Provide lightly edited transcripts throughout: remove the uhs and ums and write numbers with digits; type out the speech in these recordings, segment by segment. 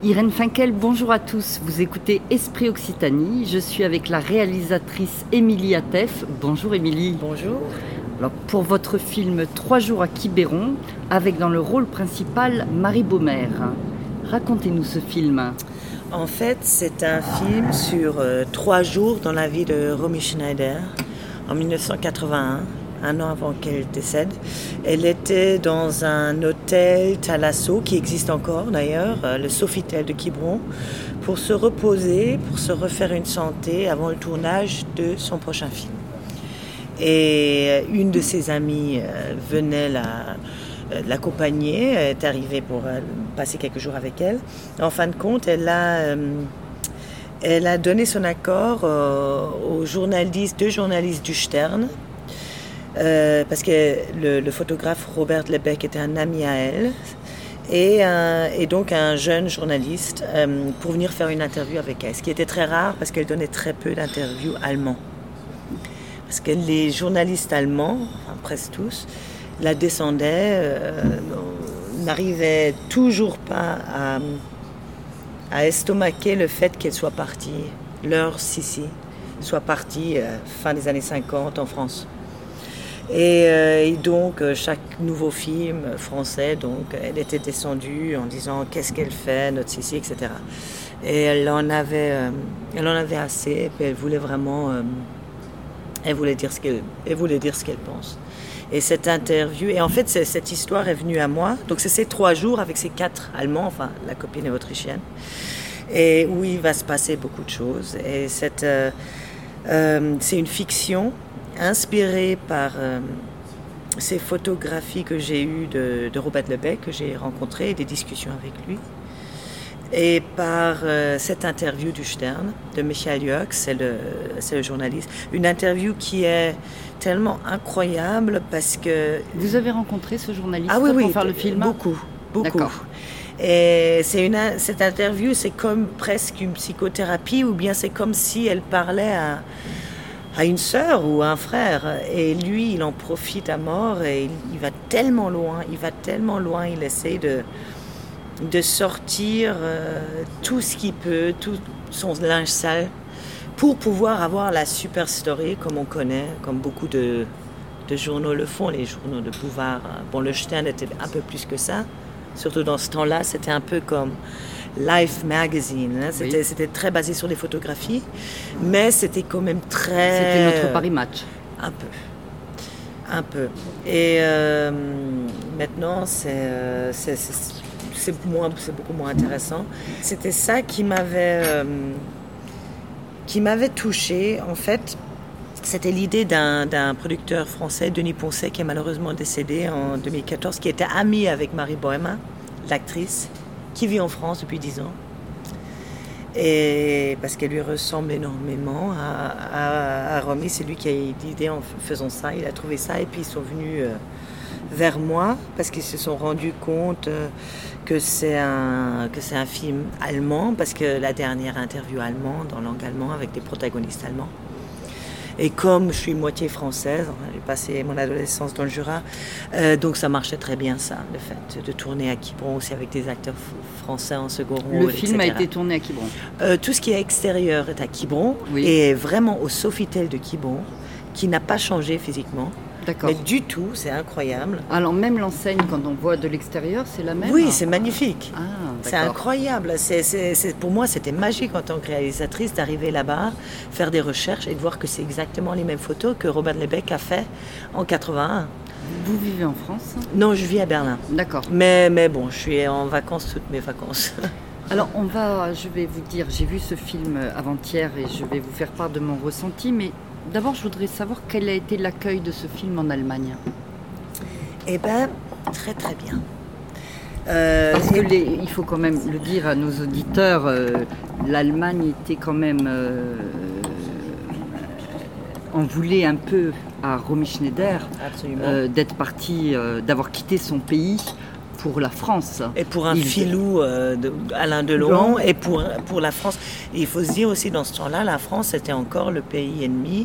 Irène Finkel, bonjour à tous. Vous écoutez Esprit Occitanie. Je suis avec la réalisatrice Émilie Atef. Bonjour Émilie. Bonjour. Alors, pour votre film 3 jours à Quiberon, avec dans le rôle principal Marie Baumer. Racontez-nous ce film. En fait, c'est un film sur 3 jours dans la vie de Romy Schneider en 1981. Un an avant qu'elle décède. Elle était dans un hôtel Thalasso, qui existe encore d'ailleurs, le Sofitel de Quiberon, pour se reposer, pour se refaire une santé avant le tournage de son prochain film. Et une de ses amies venait l'accompagner, est arrivée pour passer quelques jours avec elle. En fin de compte, elle a donné son accord aux deux journalistes du Stern, parce que le photographe Robert Lebec était un ami à elle et donc un jeune journaliste pour venir faire une interview avec elle, ce qui était très rare parce qu'elle donnait très peu d'interviews allemands, parce que les journalistes allemands, enfin presque tous, la descendaient, n'arrivaient toujours pas à estomaquer le fait qu'elle soit partie, leur Sissi soit partie fin des années 50 en France. Et donc, chaque nouveau film français, donc, elle était descendue en disant qu'est-ce qu'elle fait, notre Sissi, etc. Et elle en avait assez, et puis elle voulait vraiment, elle voulait dire ce qu'elle pense. Et cette interview, et en fait, cette histoire est venue à moi. Donc, c'est ces 3 jours avec ces 4 Allemands, enfin, la copine est autrichienne, et où il va se passer beaucoup de choses. Et c'est une fiction inspirée par ces photographies que j'ai eues de Robert Lebec, que j'ai rencontré, et des discussions avec lui, et par cette interview du Stern, de Michael Jörg, c'est le journaliste. Une interview qui est tellement incroyable parce que... Vous avez rencontré ce journaliste pour faire le film ? Beaucoup. D'accord. Et cette interview, c'est comme presque une psychothérapie, ou bien c'est comme si elle parlait à une sœur ou à un frère, et lui il en profite à mort, et il va tellement loin, il essaie de sortir tout ce qu'il peut, tout son linge sale, pour pouvoir avoir la super story comme on connaît, comme beaucoup de journaux le font, les journaux de Bouvard. Bon, le Stern était un peu plus que ça, surtout dans ce temps-là, c'était un peu comme Life Magazine, hein. C'était très basé sur les photographies, mais c'était quand même très... C'était notre Paris Match. Un peu. Et maintenant, c'est beaucoup moins intéressant. C'était ça qui m'avait touchée, en fait. C'était l'idée d'un producteur français, Denis Poncet, qui est malheureusement décédé en 2014, qui était ami avec Marie Baumer, l'actrice, qui vit en France depuis 10 ans. Et parce qu'elle lui ressemble énormément à Romy, c'est lui qui a eu l'idée en faisant ça, il a trouvé ça, et puis ils sont venus vers moi parce qu'ils se sont rendus compte que c'est un film allemand, parce que la dernière interview allemande, en langue allemande, avec des protagonistes allemands. Et comme je suis moitié française, j'ai passé mon adolescence dans le Jura, donc ça marchait très bien, ça, le fait de tourner à Quiberon aussi avec des acteurs français en second rôle. Le film a été tourné à Quiberon. Tout ce qui est extérieur est à Quiberon, oui. Et vraiment au Sofitel de Quiberon, qui n'a pas changé physiquement. D'accord. Mais du tout, c'est incroyable. Alors même l'enseigne, quand on voit de l'extérieur, c'est la même ? Oui, c'est magnifique. C'est incroyable. Pour moi, c'était magique en tant que réalisatrice d'arriver là-bas, faire des recherches et de voir que c'est exactement les mêmes photos que Robert Lebec a fait en 81. Vous vivez en France ? Non, je vis à Berlin. D'accord. Mais bon, je suis en vacances toutes mes vacances. Alors je vais vous dire, j'ai vu ce film avant-hier et je vais vous faire part de mon ressenti, mais d'abord je voudrais savoir quel a été l'accueil de ce film en Allemagne. Eh bien, très très bien. Parce que il faut quand même le dire à nos auditeurs, l'Allemagne était quand même en voulait un peu à Romy Schneider d'être partie, d'avoir quitté son pays pour la France. Et pour un filou Alain Delon, et pour la France. Et il faut se dire aussi, dans ce temps-là, la France était encore le pays ennemi.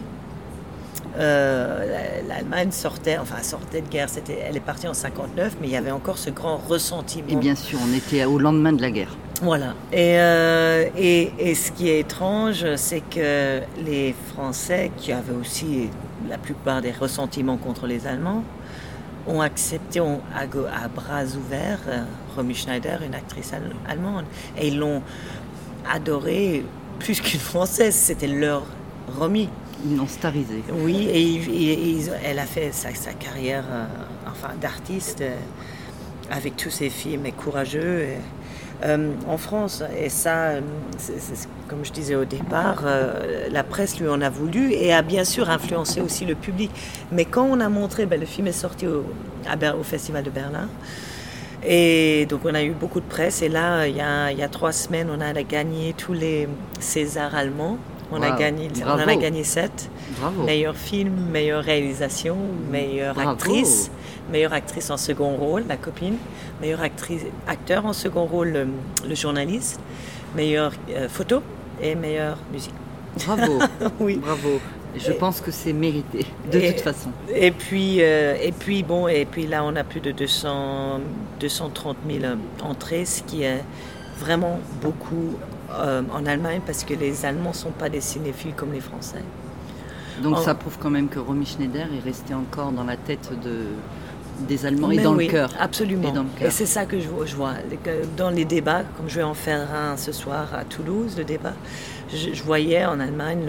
L'Allemagne sortait de guerre. Elle est partie en 59, mais il y avait encore ce grand ressentiment. Et bien sûr, on était au lendemain de la guerre. Voilà. Et ce qui est étrange, c'est que les Français, qui avaient aussi la plupart des ressentiments contre les Allemands, ont accepté à bras ouverts Romy Schneider, une actrice allemande. Et ils l'ont adorée plus qu'une Française. C'était leur Romy. Ils l'ont starisée. Oui, et elle a fait sa carrière d'artiste avec tous ses films et courageux. En France, et ça, c'est comme je disais au départ, la presse lui en a voulu et a bien sûr influencé aussi le public. Mais quand on a montré, le film est sorti au Festival de Berlin, et donc on a eu beaucoup de presse. Et là, il y a 3 semaines, on a gagné tous les Césars allemands. On en a gagné 7. Bravo. Meilleur film, meilleure réalisation, meilleure actrice. Meilleure actrice en second rôle, la copine. Meilleure acteur en second rôle, le journaliste. Meilleure photo et meilleure musique. Bravo. Oui. Bravo. Je pense que c'est mérité, de toute façon. Et puis là, on a plus de 230 000 entrées, ce qui est vraiment beaucoup en Allemagne, parce que les Allemands ne sont pas des cinéphiles comme les Français. Donc ça prouve quand même que Romy Schneider est restée encore dans la tête des Allemands et dans le cœur. Absolument. Et dans le cœur. Et c'est ça que je vois. Dans les débats, comme je vais en faire un ce soir à Toulouse, le débat, je voyais en Allemagne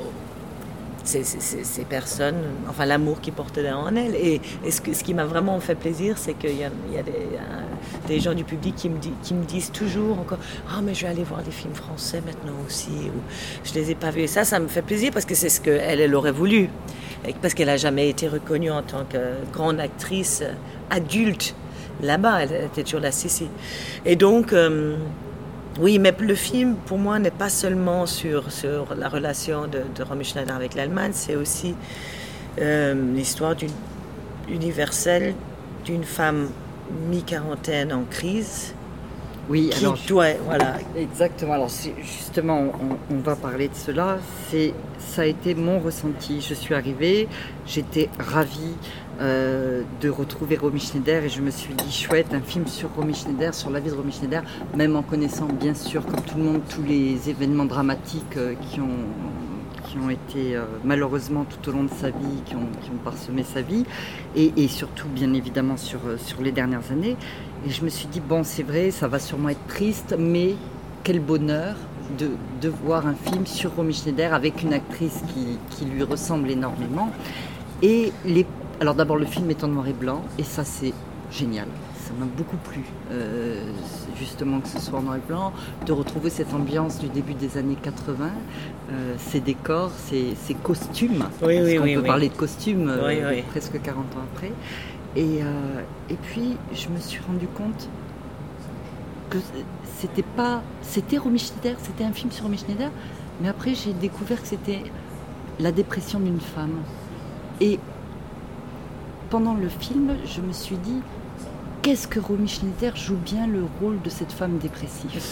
ces personnes, enfin l'amour qu'ils portaient en elles. Et ce qui m'a vraiment fait plaisir, c'est qu'il y a des gens du public qui me disent toujours encore « Ah, mais je vais aller voir des films français maintenant aussi » ou « Je les ai pas vus ». Et ça me fait plaisir parce que c'est ce qu'elle aurait voulu. Et parce qu'elle n'a jamais été reconnue en tant que grande actrice adulte là-bas. Elle était toujours la Sissi. Et donc... oui, mais le film, pour moi, n'est pas seulement sur la relation de Romy Schneider avec l'Allemagne, c'est aussi l'histoire universelle d'une femme mi-quarantaine en crise. Oui, alors... Voilà. Exactement. Alors, justement, on va parler de cela. Ça a été mon ressenti. Je suis arrivée, j'étais ravie de retrouver Romy Schneider et je me suis dit chouette, un film sur Romy Schneider, sur la vie de Romy Schneider, même en connaissant bien sûr comme tout le monde tous les événements dramatiques qui ont été malheureusement tout au long de sa vie, qui ont parsemé sa vie et surtout bien évidemment sur les dernières années. Et je me suis dit bon, c'est vrai, ça va sûrement être triste, mais quel bonheur de voir un film sur Romy Schneider avec une actrice qui lui ressemble énormément. Et alors d'abord, le film est en noir et blanc, et ça c'est génial. Ça m'a beaucoup plu, justement que ce soit en noir et blanc, de retrouver cette ambiance du début des années 80, ces décors, ces costumes, parce qu'on peut parler de costumes presque 40 ans après. Et puis je me suis rendu compte que c'était Romy Schneider, c'était un film sur Romy Schneider, mais après j'ai découvert que c'était la dépression d'une femme. Et pendant le film, je me suis dit, qu'est-ce que Romy Schneider joue bien le rôle de cette femme dépressive.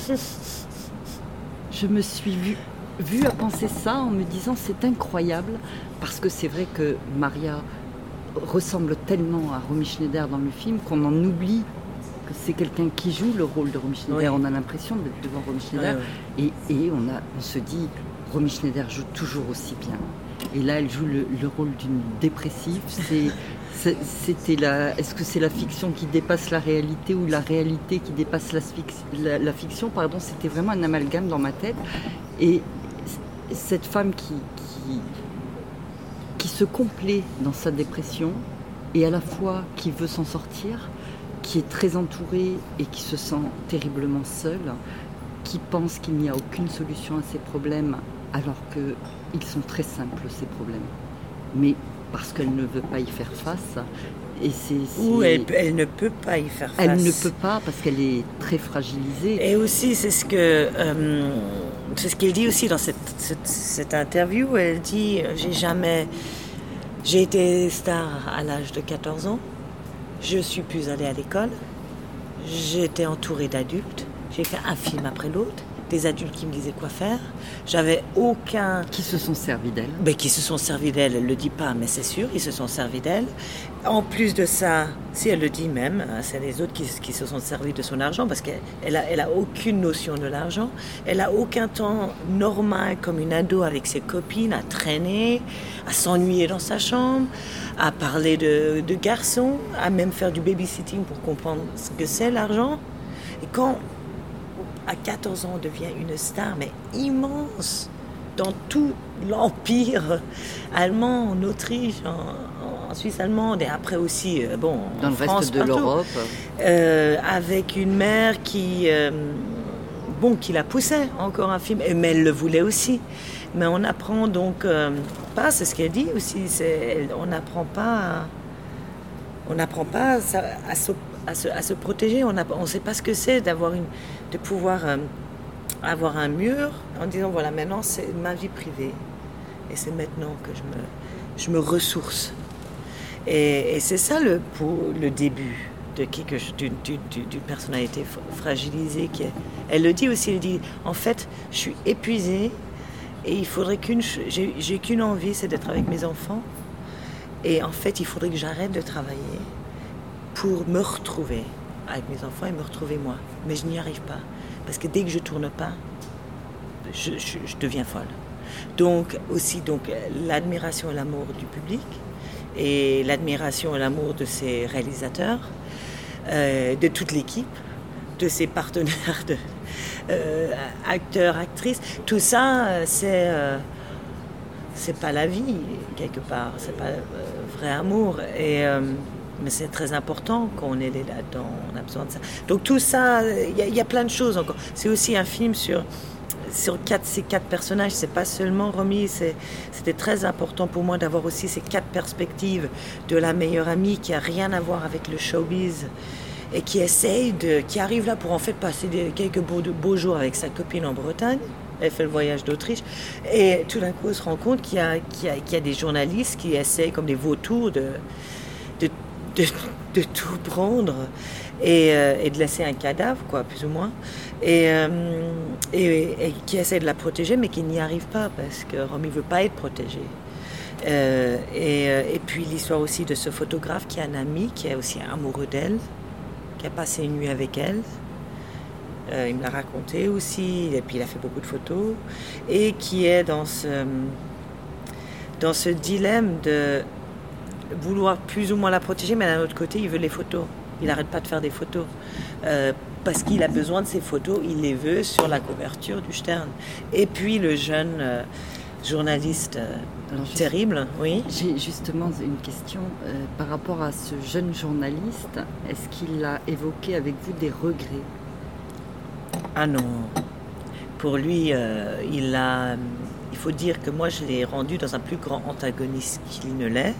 Je me suis vue à penser ça en me disant, c'est incroyable, parce que c'est vrai que Maria ressemble tellement à Romy Schneider dans le film qu'on en oublie que c'est quelqu'un qui joue le rôle de Romy Schneider. Oui. On a l'impression d'être devant Romy Schneider et on se dit, Romy Schneider joue toujours aussi bien. Et là, elle joue le rôle d'une dépressive. Est-ce que c'est la fiction qui dépasse la réalité ou la réalité qui dépasse la fiction, pardon, c'était vraiment un amalgame dans ma tête. Et cette femme qui se complaît dans sa dépression et à la fois qui veut s'en sortir, qui est très entourée et qui se sent terriblement seule, qui pense qu'il n'y a aucune solution à ses problèmes alors qu'ils sont très simples, ces problèmes. Mais parce qu'elle ne veut pas y faire face. Ou elle ne peut pas y faire face. Elle ne peut pas parce qu'elle est très fragilisée. Et aussi, c'est ce qu'elle dit aussi dans cette interview. Elle dit, j'ai été star à l'âge de 14 ans. Je suis plus allée à l'école. J'étais entourée d'adultes. J'ai fait un film après l'autre. des adultes qui me disaient quoi faire. J'avais aucun... Qui se sont servis d'elle. Ben, qui se sont servis d'elle, elle ne le dit pas, mais c'est sûr, ils se sont servis d'elle. En plus de ça, si elle le dit même, c'est les autres qui se sont servis de son argent, parce qu'elle a aucune notion de l'argent. Elle a aucun temps normal comme une ado avec ses copines à traîner, à s'ennuyer dans sa chambre, à parler de garçons, à même faire du babysitting pour comprendre ce que c'est l'argent. Et quand, à 14 ans, on devient une star, mais immense, dans tout l'empire allemand, en Autriche, en Suisse allemande, et après aussi, dans en le France, reste de partout, l'Europe. avec une mère qui la poussait, encore un film, mais elle le voulait aussi. Mais on apprend donc pas, c'est ce qu'elle dit aussi, on n'apprend pas à se protéger, on ne sait pas ce que c'est de pouvoir avoir un mur en disant voilà, maintenant c'est ma vie privée et c'est maintenant que je me ressource. Et c'est ça le début d'une personnalité fragilisée. Elle le dit aussi, elle dit en fait je suis épuisée et il faudrait j'ai qu'une envie, c'est d'être avec mes enfants, et en fait il faudrait que j'arrête de travailler pour me retrouver avec mes enfants et me retrouver moi, mais je n'y arrive pas parce que dès que je tourne pas je deviens folle. Donc aussi l'admiration et l'amour du public et l'admiration et l'amour de ses réalisateurs, de toute l'équipe, de ses partenaires, acteurs, actrices. Tout ça, c'est pas la vie, quelque part. C'est pas vrai amour. Mais c'est très important qu'on est là-dedans. On a besoin de ça. Donc tout ça, il y a plein de choses encore. C'est aussi un film sur ces quatre personnages. C'est pas seulement Romy. C'était très important pour moi d'avoir aussi ces quatre perspectives de la meilleure amie qui a rien à voir avec le showbiz et qui qui arrive là pour en fait passer quelques beaux jours avec sa copine en Bretagne. Elle fait le voyage d'Autriche et tout d'un coup elle se rend compte qu'il y a des journalistes qui essayent comme des vautours de tout prendre et de laisser un cadavre, quoi, plus ou moins, et qui essaie de la protéger, mais qui n'y arrive pas parce que Romy ne veut pas être protégée. Et puis l'histoire aussi de ce photographe qui est un ami, qui est aussi amoureux d'elle, qui a passé une nuit avec elle. Il me l'a raconté aussi, et puis il a fait beaucoup de photos, et qui est dans ce dilemme de vouloir plus ou moins la protéger, mais d'un autre côté, il veut les photos. Il n'arrête pas de faire des photos. Parce qu'il a besoin de ces photos, il les veut sur la couverture du Stern. Et puis le jeune journaliste terrible, oui. J'ai justement une question par rapport à ce jeune journaliste. Est-ce qu'il a évoqué avec vous des regrets ? Ah non. Pour lui, il faut dire que moi, je l'ai rendu dans un plus grand antagoniste qu'il ne l'est.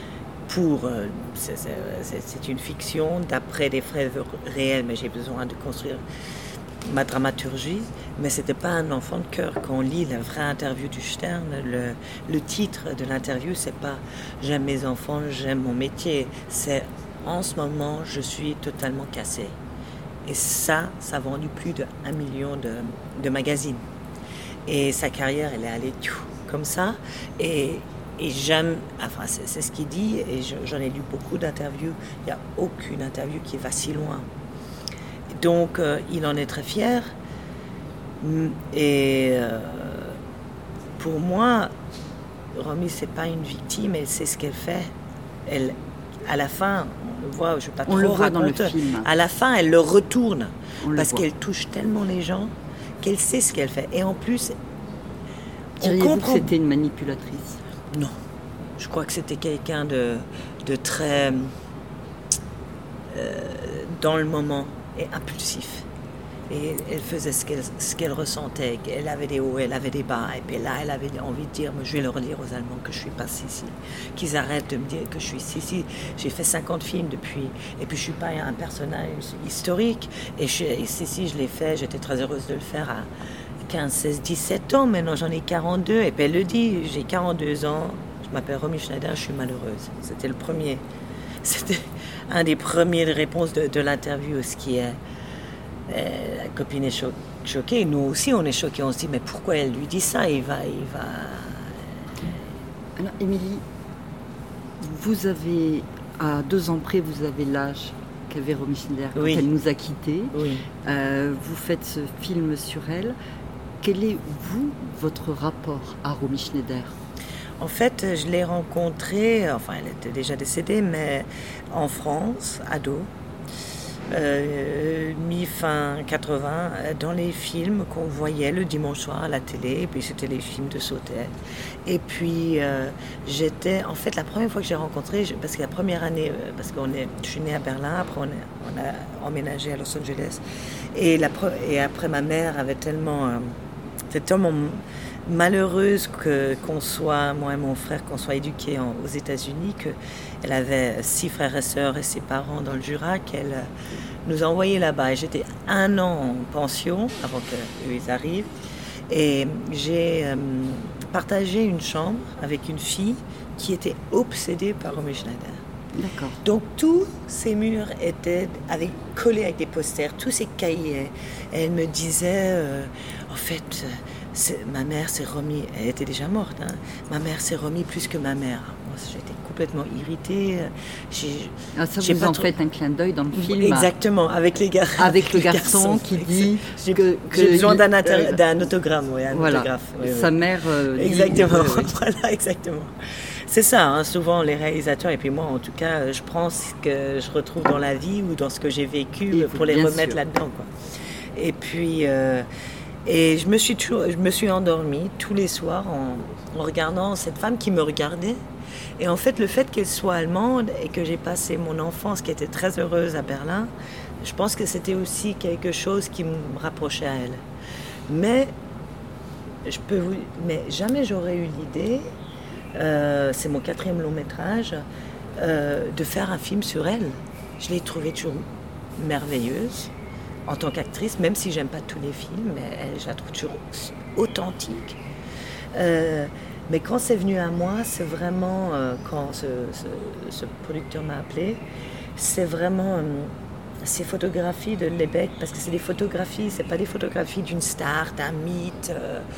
C'est une fiction d'après des faits réels, mais j'ai besoin de construire ma dramaturgie. Mais c'était pas un enfant de cœur. Quand on lit la vraie interview du Stern, le titre de l'interview, c'est pas « J'aime mes enfants, j'aime mon métier », c'est « En ce moment, je suis totalement cassé ». Et ça a vendu plus d'1 million de magazines. Et sa carrière, elle est allée comme ça. Et j'aime, enfin c'est ce qu'il dit, et j'en ai lu beaucoup d'interviews, il n'y a aucune interview qui va si loin. Donc il en est très fier, et pour moi, Romy, c'est pas une victime, elle sait ce qu'elle fait. Elle, à la fin, on le voit, je ne vais pas trop raconter, dans le film. À la fin, elle le retourne, parce qu'elle touche tellement les gens qu'elle sait ce qu'elle fait. Et en plus, diriez-vous que c'était une manipulatrice ? Non, je crois que c'était quelqu'un de très dans le moment et impulsif. Et elle faisait ce qu'elle ressentait. Elle avait des hauts, elle avait des bas. Et puis là, elle avait envie de dire, je vais leur dire aux Allemands que je ne suis pas Sissi. Qu'ils arrêtent de me dire que je suis Sissi. J'ai fait 50 films depuis. Et puis je ne suis pas un personnage historique. Et Sissi, je l'ai fait. J'étais très heureuse de le faire à 15, 16, 17 ans. Maintenant, j'en ai 42. Et puis elle le dit, j'ai 42 ans. Je m'appelle Romy Schneider, je suis malheureuse. C'était un des premiers réponses de l'interview, ce qui est La copine est choquée, nous aussi on est choqués, on se dit mais pourquoi elle lui dit ça, il va... Alors Émilie, vous avez, à 2 ans près, vous avez l'âge qu'avait Romy Schneider quand elle nous a quittés. Oui. Vous faites ce film sur elle. Quel est, vous, votre rapport à Romy Schneider ? En fait, je l'ai rencontrée, enfin elle était déjà décédée, mais en France, ado, mi-fin 80, dans les films qu'on voyait le dimanche soir à la télé, et puis c'était les films de Sautet. Et puis en fait la première fois que j'ai rencontré, parce que la première année, je suis née à Berlin, après on a emménagé à Los Angeles, et après ma mère avait tellement malheureuse qu'on soit, moi et mon frère, qu'on soit éduqués aux États-Unis, qu'elle avait 6 frères et sœurs et ses parents dans le Jura, qu'elle nous a envoyés là-bas. Et j'étais 1 an en pension avant qu'eux ils arrivent. Et j'ai partagé une chambre avec une fille qui était obsédée par Romy Schneider. D'accord. Donc tous ces murs étaient collés avec des posters, tous ces cahiers. Et elle me disait, en fait, ma mère c'est Romy, elle était déjà morte, hein. Ma mère c'est Romy plus que ma mère. Moi j'étais complètement irritée. Ça vous en faites un clin d'œil dans le film. Exactement, avec les gars. Avec le garçon qui dit que j'ai besoin d'un autogramme, autographe. Sa mère. Exactement, voilà, exactement. C'est ça, hein, souvent les réalisateurs, et puis moi en tout cas, je prends ce que je retrouve dans la vie ou dans ce que j'ai vécu pour les remettre là-dedans, quoi. Et puis, et je me suis endormie tous les soirs en regardant cette femme qui me regardait. Et en fait, le fait qu'elle soit allemande et que j'ai passé mon enfance, qui était très heureuse à Berlin, je pense que c'était aussi quelque chose qui me rapprochait à elle. Mais jamais j'aurais eu l'idée. C'est mon 4e long métrage, de faire un film sur elle. Je l'ai trouvée toujours merveilleuse en tant qu'actrice, même si j'aime pas tous les films, mais je la trouve toujours authentique. Mais quand c'est venu à moi, c'est vraiment, quand ce producteur m'a appelé, c'est vraiment ces photographies de Lebec, parce que c'est des photographies, c'est pas des photographies d'une star, d'un mythe,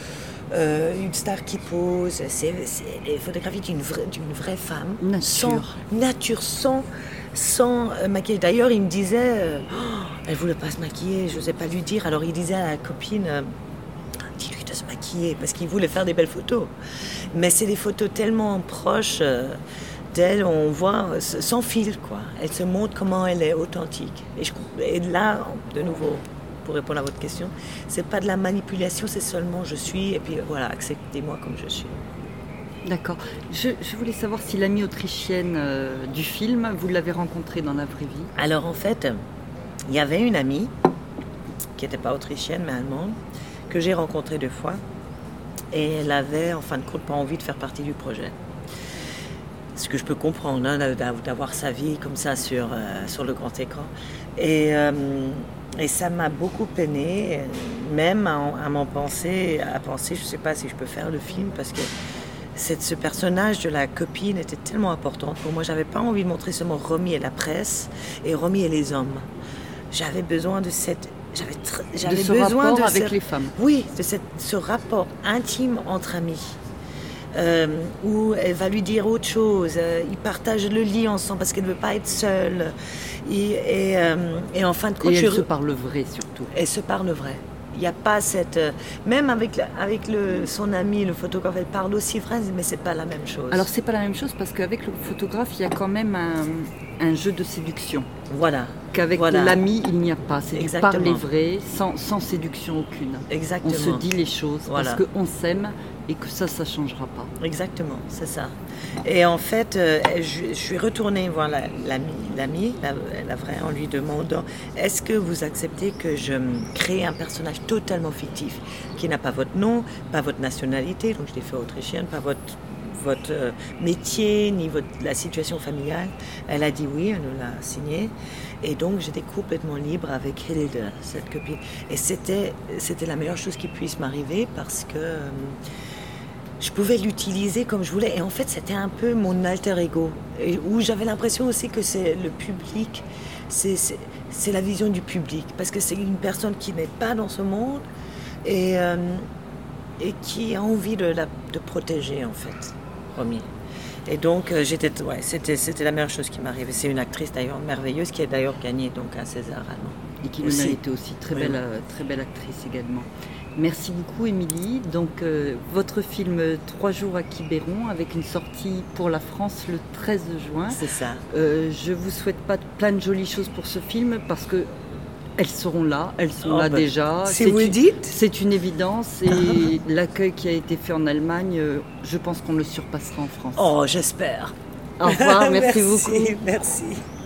une star qui pose, c'est des photographies d'une vraie femme, nature, sans maquillage. D'ailleurs, il me disait, elle voulait pas se maquiller, je n'osais pas lui dire. Alors il disait à la copine, dis-lui de se maquiller, parce qu'il voulait faire des belles photos. Mais c'est des photos tellement proches d'elle, on voit sans fil, quoi. Elle se montre comment elle est authentique. Et là, de nouveau, pour répondre à votre question, c'est pas de la manipulation, c'est seulement je suis, et puis voilà, acceptez-moi comme je suis. D'accord. Je voulais savoir si l'amie autrichienne du film, vous l'avez rencontrée dans la vraie vie. Alors en fait, il y avait une amie, qui n'était pas autrichienne mais allemande, que j'ai rencontrée 2 fois, et elle avait en fin de compte pas envie de faire partie du projet. Ce que je peux comprendre, hein, d'avoir sa vie comme ça sur le grand écran. Et ça m'a beaucoup peiné, même à penser, je ne sais pas si je peux faire le film, parce que ce personnage de la copine était tellement important pour moi. J'avais pas envie de montrer seulement Romy et la presse, et Romy et les hommes. J'avais besoin de ce rapport avec les femmes. Oui, de ce rapport intime entre amis. Où elle va lui dire autre chose, ils partagent le lit ensemble parce qu'elle ne veut pas être seule, et en fin de compte, elle se parle vrai surtout. Elle se parle vrai. Il n'y a pas cette... Même avec son ami, le photographe, elle parle aussi vrai, mais c'est pas la même chose. Alors c'est pas la même chose parce qu'avec le photographe, il y a quand même un jeu de séduction. Voilà. Qu'avec l'ami, il n'y a pas. C'est du parler Exactement. vrai, sans séduction aucune. Exactement. On se dit les choses Voilà. parce qu'on s'aime et que ça changera pas. Exactement, c'est ça. Et en fait, je suis retournée voir l'amie, la vraie, en lui demandant « Est-ce que vous acceptez que je crée un personnage totalement fictif qui n'a pas votre nom, pas votre nationalité, donc je l'ai fait autrichienne, pas votre métier, ni la situation familiale ?» Elle a dit oui, elle nous l'a signé. Et donc j'étais complètement libre avec Hilde, cette copine. Et c'était la meilleure chose qui puisse m'arriver parce que je pouvais l'utiliser comme je voulais. Et en fait, c'était un peu mon alter ego. Où j'avais l'impression aussi que c'est le public c'est la vision du public, parce que c'est une personne qui n'est pas dans ce monde et qui a envie de protéger, en fait, Romy. Et donc, c'était la meilleure chose qui m'est arrivée. C'est une actrice d'ailleurs merveilleuse qui a d'ailleurs gagné donc un César allemand. Et qui le méritait aussi, très belle actrice également. Merci beaucoup Émilie. Donc votre film 3 jours à Quiberon avec une sortie pour la France le 13 juin. C'est ça. Je vous souhaite pas plein de jolies choses pour ce film parce que elles seront là, déjà. Si vous le dites. C'est une évidence et l'accueil qui a été fait en Allemagne, je pense qu'on le surpassera en France. Oh, j'espère. Au revoir, merci beaucoup. Merci.